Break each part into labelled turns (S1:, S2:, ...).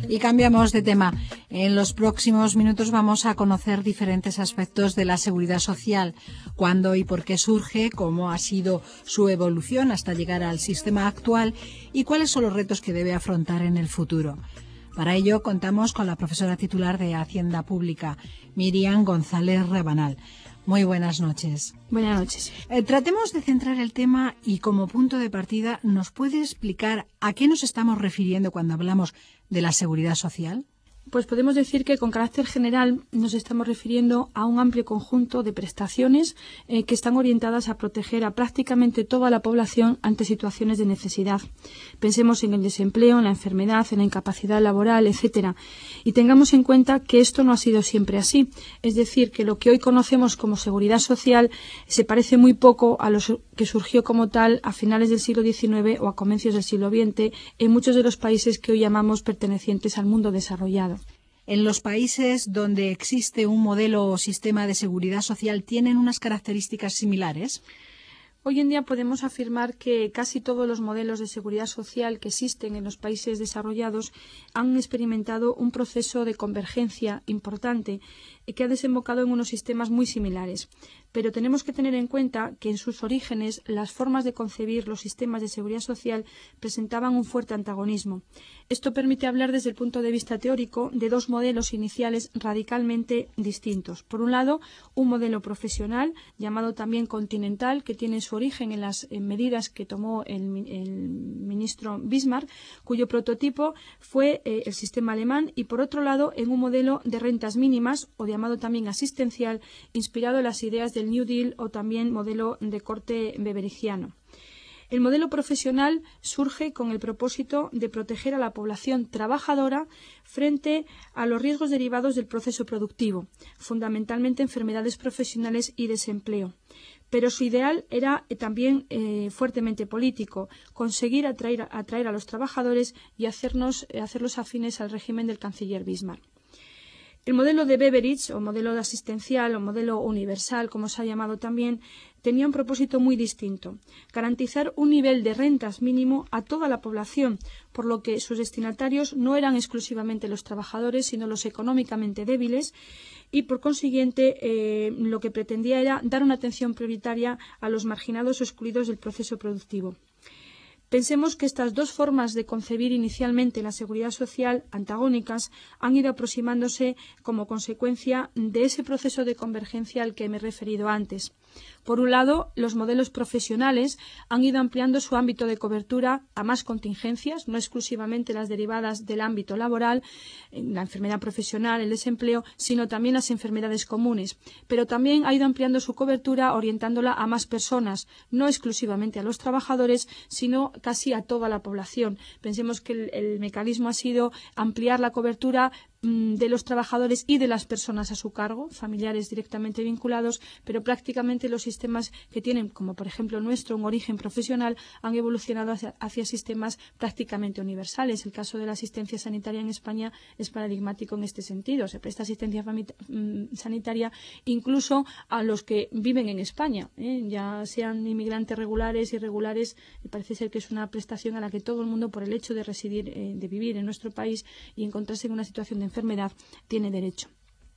S1: Y cambiamos de tema. En los próximos minutos vamos a conocer diferentes aspectos de la seguridad social, cuándo y por qué surge, cómo ha sido su evolución hasta llegar al sistema actual y cuáles son los retos que debe afrontar en el futuro. Para ello contamos con la profesora titular de Hacienda Pública, Miriam González Rabanal. Muy buenas noches.
S2: Buenas noches.
S1: Tratemos de centrar el tema y como punto de partida, ¿nos puede explicar a qué nos estamos refiriendo cuando hablamos de la seguridad social?
S2: Pues podemos decir que con carácter general nos estamos refiriendo a un amplio conjunto de prestaciones que están orientadas a proteger a prácticamente toda la población ante situaciones de necesidad. Pensemos en el desempleo, en la enfermedad, en la incapacidad laboral, etcétera. Y tengamos en cuenta que esto no ha sido siempre así. Es decir, que lo que hoy conocemos como seguridad social se parece muy poco a lo que surgió como tal a finales del siglo XIX o a comienzos del siglo XX en muchos de los países que hoy llamamos pertenecientes al mundo desarrollado.
S1: En los países donde existe un modelo o sistema de seguridad social, ¿tienen unas características similares?
S2: Hoy en día podemos afirmar que casi todos los modelos de seguridad social que existen en los países desarrollados han experimentado un proceso de convergencia importante que ha desembocado en unos sistemas muy similares. Pero tenemos que tener en cuenta que en sus orígenes las formas de concebir los sistemas de seguridad social presentaban un fuerte antagonismo. Esto permite hablar desde el punto de vista teórico de dos modelos iniciales radicalmente distintos. Por un lado, un modelo profesional llamado también continental, que tiene su origen en las medidas que tomó el ministro Bismarck, cuyo prototipo fue el sistema alemán, y por otro lado, en un modelo de rentas mínimas o llamado también asistencial, inspirado en las ideas del New Deal o también modelo de corte beberigiano. El modelo profesional surge con el propósito de proteger a la población trabajadora frente a los riesgos derivados del proceso productivo, fundamentalmente enfermedades profesionales y desempleo. Pero su ideal era también fuertemente político, conseguir atraer a los trabajadores y hacerlos afines al régimen del canciller Bismarck. El modelo de Beveridge, o modelo asistencial, o modelo universal, como se ha llamado también, tenía un propósito muy distinto: garantizar un nivel de rentas mínimo a toda la población, por lo que sus destinatarios no eran exclusivamente los trabajadores, sino los económicamente débiles, y por consiguiente lo que pretendía era dar una atención prioritaria a los marginados o excluidos del proceso productivo. Pensemos que estas dos formas de concebir inicialmente la seguridad social, antagónicas, han ido aproximándose como consecuencia de ese proceso de convergencia al que me he referido antes. Por un lado, los modelos profesionales han ido ampliando su ámbito de cobertura a más contingencias, no exclusivamente las derivadas del ámbito laboral, la enfermedad profesional, el desempleo, sino también las enfermedades comunes. Pero también ha ido ampliando su cobertura orientándola a más personas, no exclusivamente a los trabajadores, sino casi a toda la población. Pensemos que el mecanismo ha sido ampliar la cobertura de los trabajadores y de las personas a su cargo, familiares directamente vinculados, pero prácticamente los sistemas que tienen, como por ejemplo el nuestro, un origen profesional, han evolucionado hacia sistemas prácticamente universales. El caso de la asistencia sanitaria en España es paradigmático en este sentido. Se presta asistencia sanitaria incluso a los que viven en España, ya sean inmigrantes regulares, irregulares. Parece ser que es una prestación a la que todo el mundo, por el hecho de residir, de vivir en nuestro país y encontrarse en una situación de enfermedad, tiene derecho.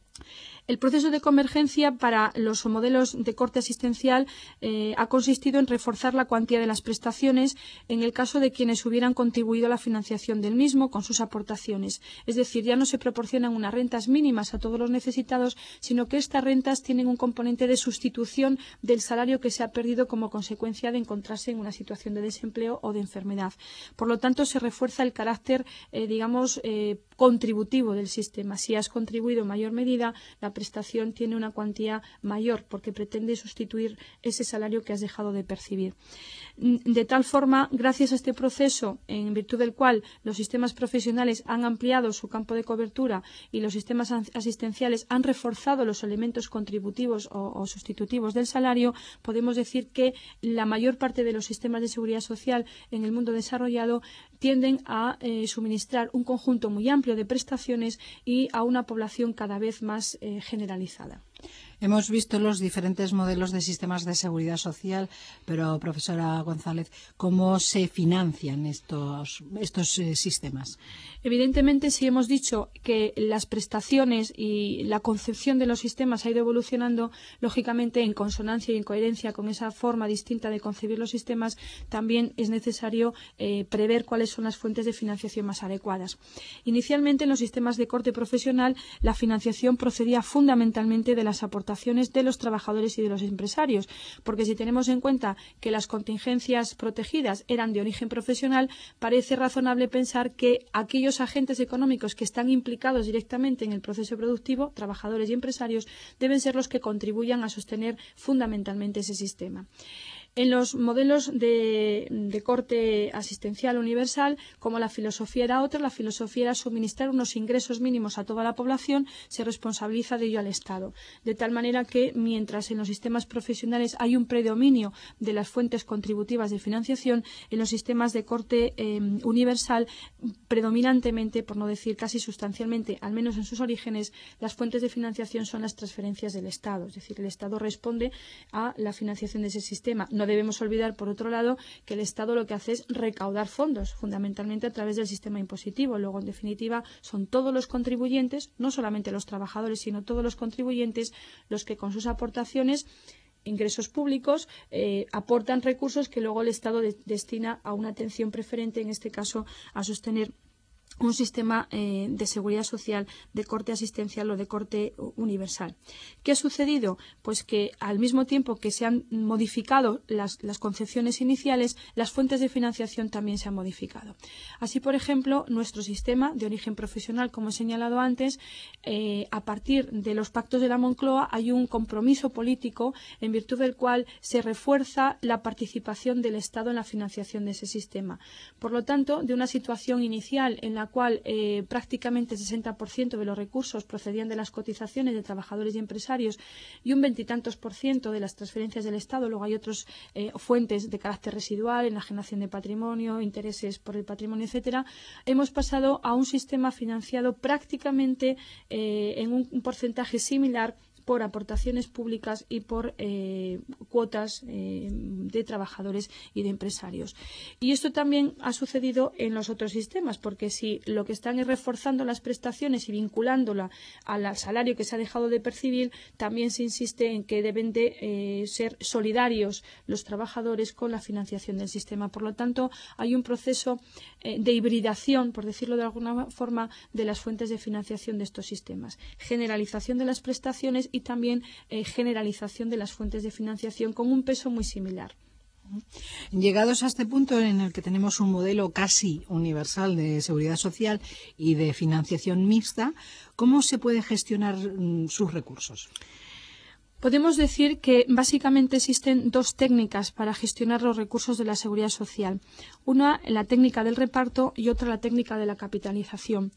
S2: El proceso de convergencia para los modelos de corte asistencial ha consistido en reforzar la cuantía de las prestaciones en el caso de quienes hubieran contribuido a la financiación del mismo con sus aportaciones. Es decir, ya no se proporcionan unas rentas mínimas a todos los necesitados, sino que estas rentas tienen un componente de sustitución del salario que se ha perdido como consecuencia de encontrarse en una situación de desempleo o de enfermedad. Por lo tanto, se refuerza el carácter, contributivo del sistema. Si has contribuido en mayor medida, la prestación tiene una cuantía mayor porque pretende sustituir ese salario que has dejado de percibir. De tal forma, gracias a este proceso, en virtud del cual los sistemas profesionales han ampliado su campo de cobertura y los sistemas asistenciales han reforzado los elementos contributivos o sustitutivos del salario, podemos decir que la mayor parte de los sistemas de seguridad social en el mundo desarrollado tienden a suministrar un conjunto muy amplio de prestaciones y a una población cada vez más generalizada.
S1: Hemos visto los diferentes modelos de sistemas de seguridad social, pero, profesora González, ¿cómo se financian estos sistemas?
S2: Evidentemente, si hemos dicho que las prestaciones y la concepción de los sistemas ha ido evolucionando, lógicamente, en consonancia y en coherencia con esa forma distinta de concebir los sistemas, también es necesario prever cuáles son las fuentes de financiación más adecuadas. Inicialmente, en los sistemas de corte profesional, la financiación procedía fundamentalmente de las aportaciones de los trabajadores y de los empresarios, porque si tenemos en cuenta que las contingencias protegidas eran de origen profesional, parece razonable pensar que aquellos agentes económicos que están implicados directamente en el proceso productivo, trabajadores y empresarios, deben ser los que contribuyan a sostener fundamentalmente ese sistema. En los modelos de corte asistencial universal, como la filosofía era otra, la filosofía era suministrar unos ingresos mínimos a toda la población, se responsabiliza de ello al Estado. De tal manera que, mientras en los sistemas profesionales hay un predominio de las fuentes contributivas de financiación, en los sistemas de corte universal, predominantemente, por no decir casi sustancialmente, al menos en sus orígenes, las fuentes de financiación son las transferencias del Estado. Es decir, el Estado responde a la financiación de ese sistema. No debemos olvidar, por otro lado, que el Estado lo que hace es recaudar fondos, fundamentalmente a través del sistema impositivo. Luego, en definitiva, son todos los contribuyentes, no solamente los trabajadores, sino todos los contribuyentes, los que con sus aportaciones, ingresos públicos, aportan recursos que luego el Estado destina a una atención preferente, en este caso, a sostener un sistema de seguridad social de corte asistencial o de corte universal. ¿Qué ha sucedido? Pues que al mismo tiempo que se han modificado las concepciones iniciales, las fuentes de financiación también se han modificado. Así, por ejemplo, nuestro sistema de origen profesional, como he señalado antes, a partir de los pactos de la Moncloa hay un compromiso político en virtud del cual se refuerza la participación del Estado en la financiación de ese sistema. Por lo tanto, de una situación inicial en la cual prácticamente el 60% de los recursos procedían de las cotizaciones de trabajadores y empresarios y un 20 y tantos % de las transferencias del Estado. Luego hay otras fuentes de carácter residual, enajenación de patrimonio, intereses por el patrimonio, etcétera. Hemos pasado a un sistema financiado prácticamente en un porcentaje similar por aportaciones públicas y por cuotas de trabajadores y de empresarios. Y esto también ha sucedido en los otros sistemas, porque si lo que están es reforzando las prestaciones y vinculándola al salario que se ha dejado de percibir, también se insiste en que deben de ser solidarios los trabajadores con la financiación del sistema. Por lo tanto, hay un proceso de hibridación, por decirlo de alguna forma, de las fuentes de financiación de estos sistemas. Generalización de las prestaciones y también generalización de las fuentes de financiación con un peso muy similar.
S1: Llegados a este punto en el que tenemos un modelo casi universal de seguridad social y de financiación mixta, ¿cómo se puede gestionar sus recursos?
S2: Podemos decir que básicamente existen dos técnicas para gestionar los recursos de la seguridad social. Una, la técnica del reparto, y otra, la técnica de la capitalización.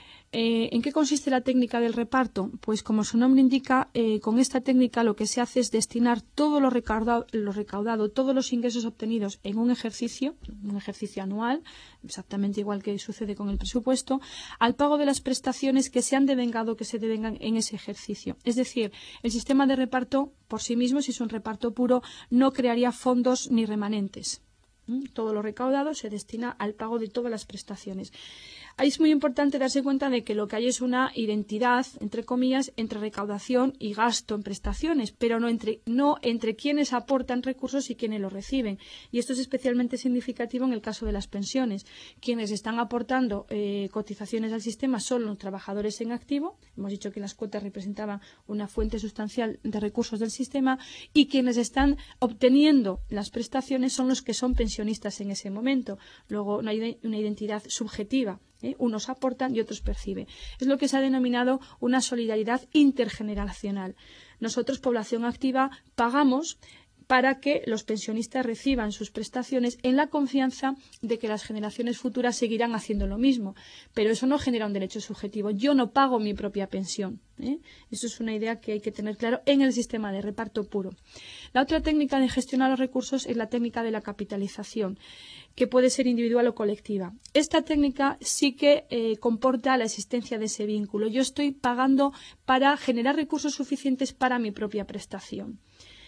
S2: ¿En qué consiste la técnica del reparto? Pues como su nombre indica, con esta técnica lo que se hace es destinar todo lo recaudado, todos los ingresos obtenidos en un ejercicio anual, exactamente igual que sucede con el presupuesto, al pago de las prestaciones que se han devengado, que se devengan en ese ejercicio. Es decir, el sistema de reparto por sí mismo, si es un reparto puro, no crearía fondos ni remanentes. Todo lo recaudado se destina al pago de todas las prestaciones. Ahí es muy importante darse cuenta de que lo que hay es una identidad, entre comillas, entre recaudación y gasto en prestaciones, pero no entre quienes aportan recursos y quienes los reciben. Y esto es especialmente significativo en el caso de las pensiones. Quienes están aportando cotizaciones al sistema son los trabajadores en activo. Hemos dicho que las cuotas representaban una fuente sustancial de recursos del sistema, y quienes están obteniendo las prestaciones son los que son pensionistas en ese momento. Luego no hay una identidad subjetiva. Unos aportan y otros perciben. Es lo que se ha denominado una solidaridad intergeneracional. Nosotros, población activa, pagamos para que los pensionistas reciban sus prestaciones en la confianza de que las generaciones futuras seguirán haciendo lo mismo. Pero eso no genera un derecho subjetivo. Yo no pago mi propia pensión. Eso es una idea que hay que tener claro en el sistema de reparto puro. La otra técnica de gestionar los recursos es la técnica de la capitalización, que puede ser individual o colectiva. Esta técnica sí que comporta la existencia de ese vínculo. Yo estoy pagando para generar recursos suficientes para mi propia prestación.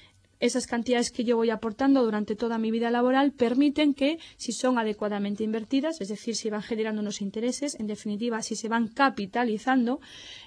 S2: Esas cantidades que yo voy aportando durante toda mi vida laboral permiten que, si son adecuadamente invertidas, es decir, si van generando unos intereses, en definitiva, si se van capitalizando,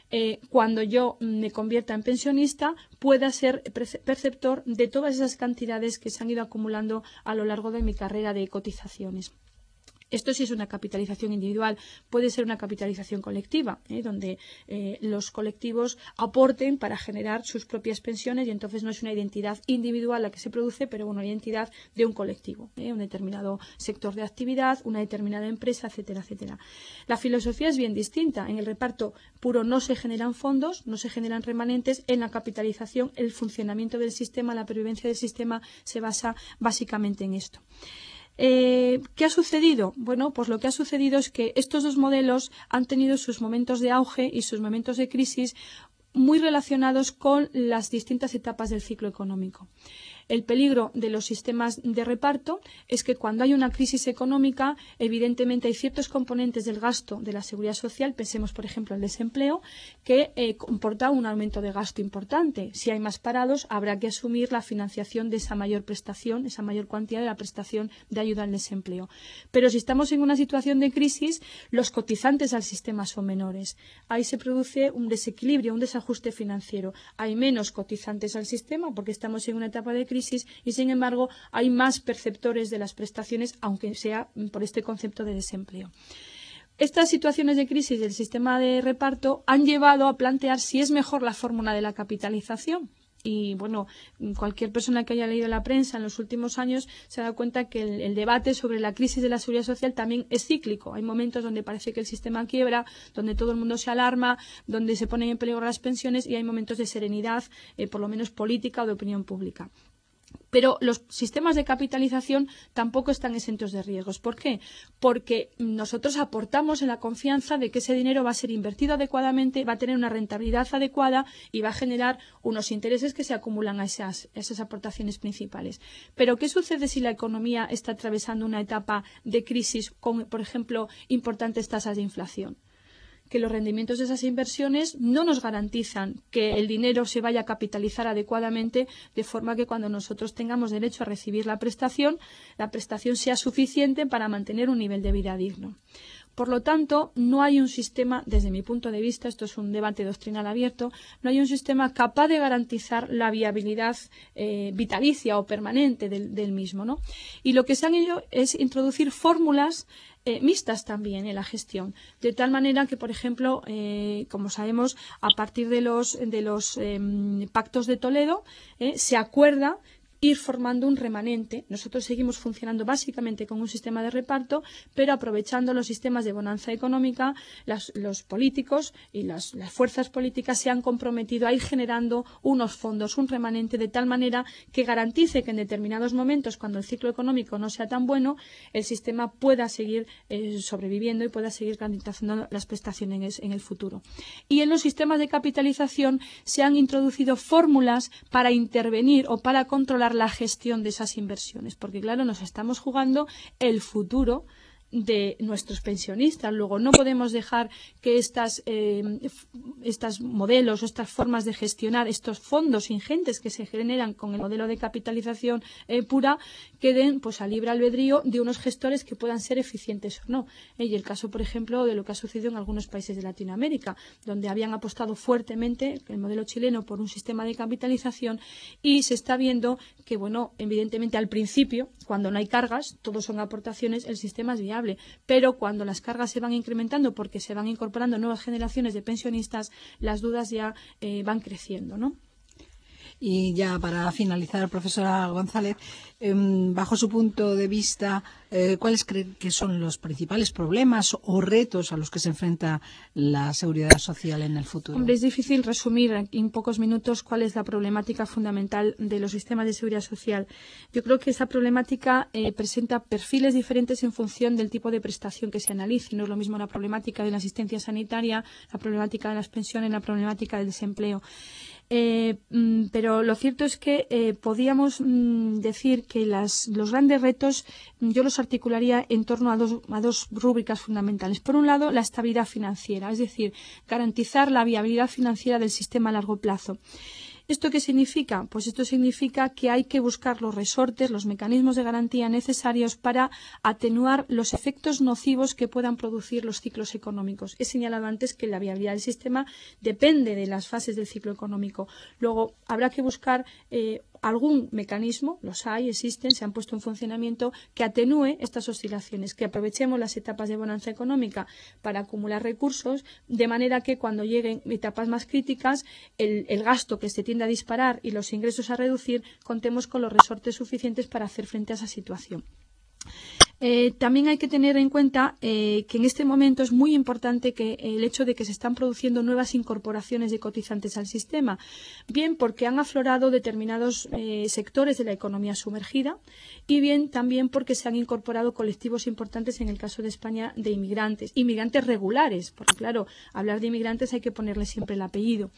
S2: cuando yo me convierta en pensionista, pueda ser perceptor de todas esas cantidades que se han ido acumulando a lo largo de mi carrera de cotizaciones. Esto sí es una capitalización individual, puede ser una capitalización colectiva, donde los colectivos aporten para generar sus propias pensiones y entonces no es una identidad individual la que se produce, pero una identidad de un colectivo, un determinado sector de actividad, una determinada empresa, etcétera, etcétera. La filosofía es bien distinta. En el reparto puro no se generan fondos, no se generan remanentes. En la capitalización, el funcionamiento del sistema, la pervivencia del sistema se basa básicamente en esto. ¿Qué ha sucedido? Bueno, pues lo que ha sucedido es que estos dos modelos han tenido sus momentos de auge y sus momentos de crisis muy relacionados con las distintas etapas del ciclo económico. El peligro de los sistemas de reparto es que cuando hay una crisis económica, evidentemente hay ciertos componentes del gasto de la seguridad social, pensemos por ejemplo el desempleo, que comporta un aumento de gasto importante. Si hay más parados, habrá que asumir la financiación de esa mayor prestación, esa mayor cuantía de la prestación de ayuda al desempleo. Pero si estamos en una situación de crisis, los cotizantes al sistema son menores. Ahí se produce un desequilibrio, un desajuste financiero. Hay menos cotizantes al sistema porque estamos en una etapa de crisis y, sin embargo, hay más perceptores de las prestaciones, aunque sea por este concepto de desempleo. Estas situaciones de crisis del sistema de reparto han llevado a plantear si es mejor la fórmula de la capitalización. Y bueno, cualquier persona que haya leído la prensa en los últimos años se da cuenta que el debate sobre la crisis de la seguridad social también es cíclico. Hay momentos donde parece que el sistema quiebra, donde todo el mundo se alarma, donde se ponen en peligro las pensiones, y hay momentos de serenidad, por lo menos política o de opinión pública. Pero los sistemas de capitalización tampoco están exentos de riesgos. ¿Por qué? Porque nosotros aportamos en la confianza de que ese dinero va a ser invertido adecuadamente, va a tener una rentabilidad adecuada y va a generar unos intereses que se acumulan a esas aportaciones principales. Pero ¿qué sucede si la economía está atravesando una etapa de crisis con, por ejemplo, importantes tasas de inflación? Que los rendimientos de esas inversiones no nos garantizan que el dinero se vaya a capitalizar adecuadamente, de forma que cuando nosotros tengamos derecho a recibir la prestación sea suficiente para mantener un nivel de vida digno. Por lo tanto, no hay un sistema, desde mi punto de vista, esto es un debate doctrinal abierto, no hay un sistema capaz de garantizar la viabilidad vitalicia o permanente del mismo, ¿no? Y lo que se han hecho es introducir fórmulas mixtas también en la gestión, de tal manera que, por ejemplo, como sabemos, a partir de los pactos de Toledo, se acuerda ir formando un remanente. Nosotros seguimos funcionando básicamente con un sistema de reparto, pero aprovechando los sistemas de bonanza económica, los políticos y las fuerzas políticas se han comprometido a ir generando unos fondos, un remanente, de tal manera que garantice que en determinados momentos, cuando el ciclo económico no sea tan bueno, el sistema pueda seguir sobreviviendo y pueda seguir garantizando las prestaciones en el futuro. Y en los sistemas de capitalización se han introducido fórmulas para intervenir o para controlar la gestión de esas inversiones, porque claro, nos estamos jugando el futuro de nuestros pensionistas. Luego no podemos dejar que estos modelos o estas formas de gestionar estos fondos ingentes que se generan con el modelo de capitalización pura queden pues a libre albedrío de unos gestores que puedan ser eficientes o no. Y el caso, por ejemplo, de lo que ha sucedido en algunos países de Latinoamérica, donde habían apostado fuertemente el modelo chileno por un sistema de capitalización, y se está viendo que, bueno, evidentemente al principio, cuando no hay cargas, todos son aportaciones, el sistema es viable. Pero cuando las cargas se van incrementando porque se van incorporando nuevas generaciones de pensionistas, las dudas ya van creciendo, ¿no?
S1: Y ya para finalizar, profesora González, bajo su punto de vista, ¿cuáles cree que son los principales problemas o retos a los que se enfrenta la seguridad social en el futuro?
S2: Hombre, es difícil resumir en pocos minutos cuál es la problemática fundamental de los sistemas de seguridad social. Yo creo que esa problemática presenta perfiles diferentes en función del tipo de prestación que se analice. No es lo mismo la problemática de la asistencia sanitaria, la problemática de las pensiones, la problemática del desempleo. Pero lo cierto es que podíamos decir que los grandes retos yo los articularía en torno a dos rúbricas fundamentales. Por un lado, la estabilidad financiera, es decir, garantizar la viabilidad financiera del sistema a largo plazo. ¿Esto qué significa? Pues esto significa que hay que buscar los resortes, los mecanismos de garantía necesarios para atenuar los efectos nocivos que puedan producir los ciclos económicos. He señalado antes que la viabilidad del sistema depende de las fases del ciclo económico. Luego, habrá que buscar algún mecanismo, los hay, existen, se han puesto en funcionamiento, que atenúe estas oscilaciones, que aprovechemos las etapas de bonanza económica para acumular recursos, de manera que cuando lleguen etapas más críticas, el gasto que se tiende a disparar y los ingresos a reducir, contemos con los resortes suficientes para hacer frente a esa situación. También hay que tener en cuenta que en este momento es muy importante que el hecho de que se están produciendo nuevas incorporaciones de cotizantes al sistema, bien porque han aflorado determinados sectores de la economía sumergida y bien también porque se han incorporado colectivos importantes, en el caso de España, de inmigrantes regulares, porque claro, hablar de inmigrantes hay que ponerle siempre el apellido.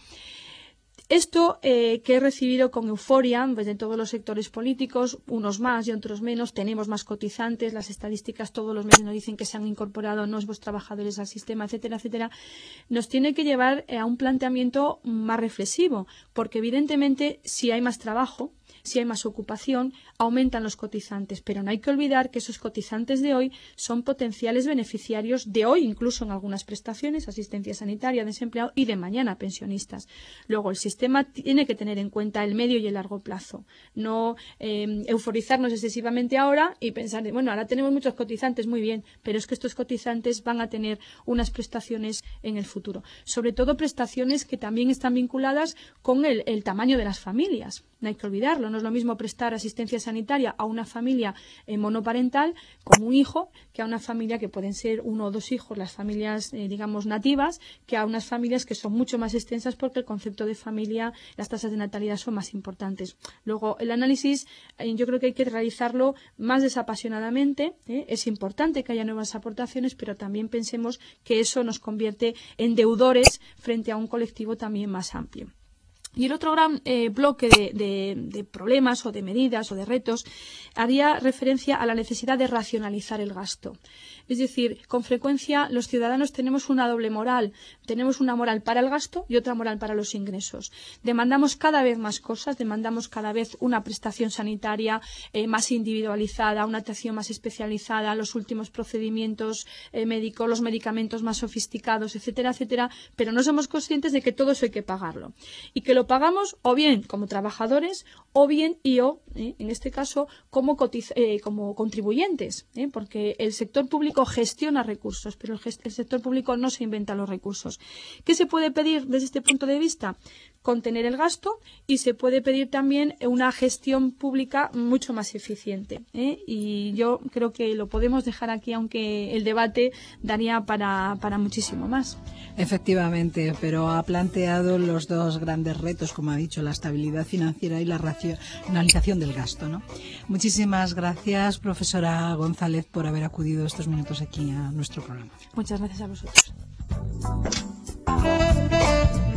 S2: Esto que he recibido con euforia pues, de todos los sectores políticos, unos más y otros menos, tenemos más cotizantes, las estadísticas todos los meses nos dicen que se han incorporado nuevos trabajadores al sistema, etcétera, etcétera, nos tiene que llevar a un planteamiento más reflexivo, porque evidentemente si hay más trabajo, si hay más ocupación, aumentan los cotizantes, pero no hay que olvidar que esos cotizantes de hoy son potenciales beneficiarios de hoy, incluso en algunas prestaciones, asistencia sanitaria, desempleado y de mañana pensionistas. Luego, el sistema tiene que tener en cuenta el medio y el largo plazo, no euforizarnos excesivamente ahora y pensar, bueno, ahora tenemos muchos cotizantes, muy bien, pero es que estos cotizantes van a tener unas prestaciones en el futuro, sobre todo prestaciones que también están vinculadas con el tamaño de las familias. No hay que olvidarlo, no es lo mismo prestar asistencia sanitaria a una familia monoparental con un hijo que a una familia que pueden ser 1 o 2 hijos, las familias, digamos, nativas, que a unas familias que son mucho más extensas porque el concepto de familia, las tasas de natalidad son más importantes. Luego, el análisis yo creo que hay que realizarlo más desapasionadamente. Es importante que haya nuevas aportaciones, pero también pensemos que eso nos convierte en deudores frente a un colectivo también más amplio. Y el otro gran bloque de problemas o de medidas o de retos haría referencia a la necesidad de racionalizar el gasto. Es decir, con frecuencia los ciudadanos tenemos una doble moral. Tenemos una moral para el gasto y otra moral para los ingresos. Demandamos cada vez más cosas, demandamos cada vez una prestación sanitaria más individualizada, una atención más especializada, los últimos procedimientos médicos, los medicamentos más sofisticados, etcétera, etcétera, pero no somos conscientes de que todo eso hay que pagarlo. Y que lo pagamos o bien como trabajadores o bien en este caso como contribuyentes, porque el sector público gestiona recursos, pero el sector público no se inventa los recursos. ¿Qué se puede pedir desde este punto de vista? Contener el gasto y se puede pedir también una gestión pública mucho más eficiente. Y yo creo que lo podemos dejar aquí, aunque el debate daría para muchísimo más.
S1: Efectivamente, pero ha planteado los dos grandes retos, como ha dicho, la estabilidad financiera y la racionalización del gasto, ¿no? Muchísimas gracias, profesora González, por haber acudido estos minutos aquí a nuestro programa.
S2: Muchas gracias a vosotros.